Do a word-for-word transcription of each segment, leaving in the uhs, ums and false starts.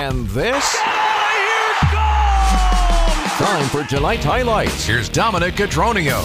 And this? Here it comes! Time for tonight's highlights. Here's Dominic Cotroneo.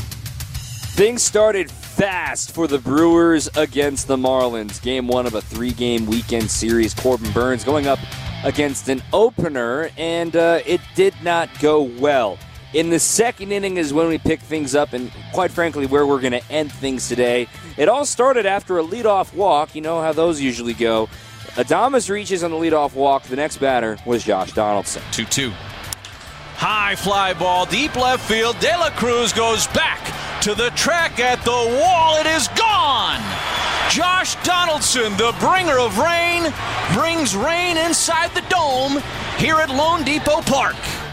Things started fast for the Brewers against the Marlins. Game one of a three-game weekend series. Corbin Burnes going up against an opener, and uh, it did not go well. In the second inning is when we pick things up, and quite frankly, where we're going to end things today. It all started after a leadoff walk. You know how those usually go. Adames reaches on the leadoff walk. The next batter was Josh Donaldson. two two. High fly ball, deep left field. De La Cruz goes back to the track at the wall. It is gone! Josh Donaldson, the bringer of rain, brings rain inside the dome here at Lone Depot Park.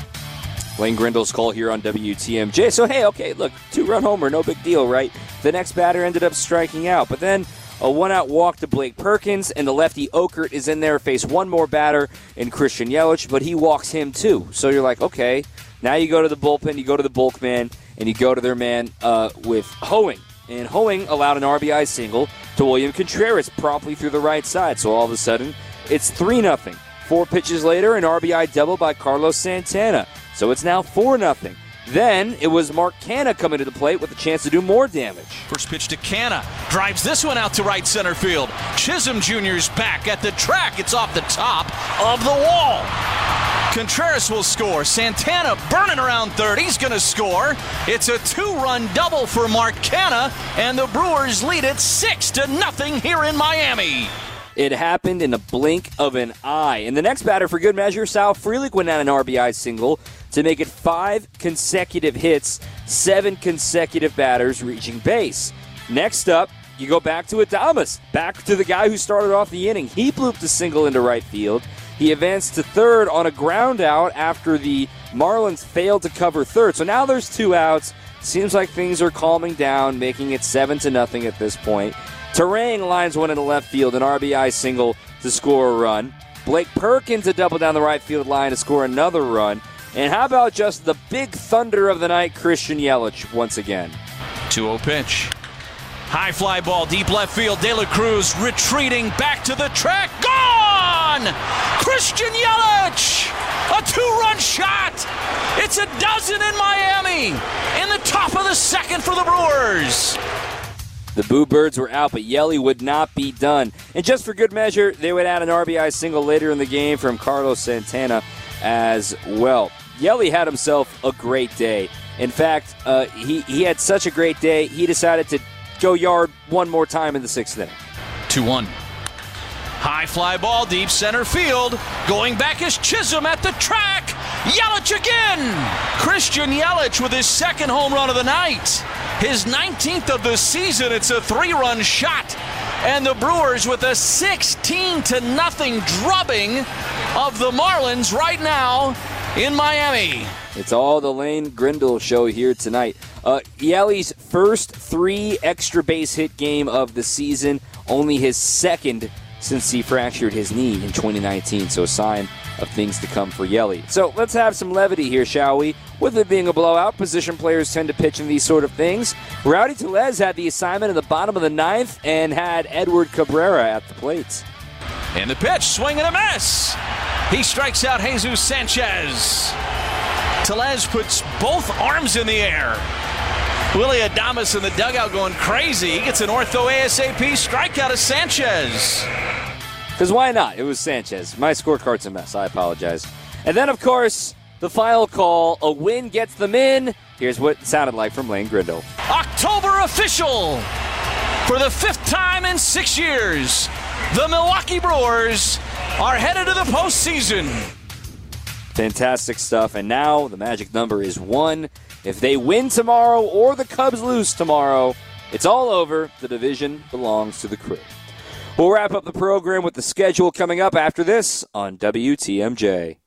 Lane Grindle's call here on W T M J. So, hey, okay, look, two-run homer, no big deal, right? The next batter ended up striking out. But then a one-out walk to Blake Perkins, and the lefty Okert is in there, face one more batter in Christian Yelich, but he walks him too. So you're like, okay, now you go to the bullpen, you go to the bulk man, and you go to their man uh, with Hoeing. And Hoeing allowed an R B I single to William Contreras promptly through the right side. So all of a sudden, it's three nothing. Four pitches later, an R B I double by Carlos Santana. So it's now four nothing. Then it was Mark Canha coming to the plate with a chance to do more damage. First pitch to Canha. Drives this one out to right center field. Chisholm Junior's back at the track. It's off the top of the wall. Contreras will score. Santana burning around third. He's going to score. It's a two-run double for Mark Canha, and the Brewers lead it six to nothing here in Miami. It happened in the blink of an eye. And the next batter, for good measure, Sal Frelick went down an R B I single to make it five consecutive hits, seven consecutive batters reaching base. Next up, you go back to Adames, back to the guy who started off the inning. He blooped a single into right field. He advanced to third on a ground out after the Marlins failed to cover third. So now there's two outs. Seems like things are calming down, making it seven to nothing at this point. Terang lines one in the left field, an R B I single to score a run. Blake Perkins a double down the right field line to score another run. And how about just the big thunder of the night, Christian Yelich once again. two oh pitch. High fly ball, deep left field. De La Cruz retreating back to the track. Gone! Christian Yelich! A two-run shot! It's a dozen in Miami! In the top of the second for the Brewers. The Boo Birds were out, but Yelly would not be done. And just for good measure, they would add an R B I single later in the game from Carlos Santana as well. Yelly had himself a great day. In fact, uh, he, he had such a great day, he decided to go yard one more time in the sixth inning. two one. High fly ball, deep center field. Going back is Chisholm at the track. Yelich again! Christian Yelich with his second home run of the night. His nineteenth of the season. It's a three-run shot. And the Brewers with a sixteen to nothing drubbing of the Marlins right now in Miami. It's all the Lane Grindle show here tonight. Uh, Yelly's first three extra base hit game of the season, only his second since he fractured his knee in twenty nineteen, so a sign of things to come for Yelly. So let's have some levity here, shall we? With it being a blowout, position players tend to pitch in these sort of things. Rowdy Tellez had the assignment in the bottom of the ninth and had Edward Cabrera at the plate. And the pitch, swing and a miss. He strikes out Jesus Sanchez. Tellez puts both arms in the air. Willy Adames in the dugout going crazy. He gets an ortho ASAP strikeout of Sanchez. Because why not? It was Sanchez. My scorecard's a mess. I apologize. And then, of course, the final call. A win gets them in. Here's what it sounded like from Lane Grindle. October official. For the fifth time in six years, the Milwaukee Brewers are headed to the postseason. Fantastic stuff. And now the magic number is one. If they win tomorrow or the Cubs lose tomorrow, it's all over. The division belongs to the Crew. We'll wrap up the program with the schedule coming up after this on W T M J.